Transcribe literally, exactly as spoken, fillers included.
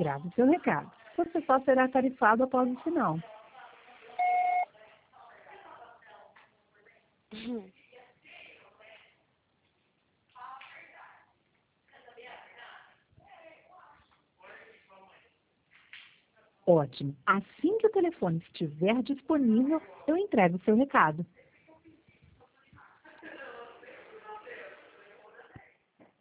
Grave seu recado. Você só será tarifado após o sinal. Ótimo. Assim que o telefone estiver disponível, eu entrego o seu recado.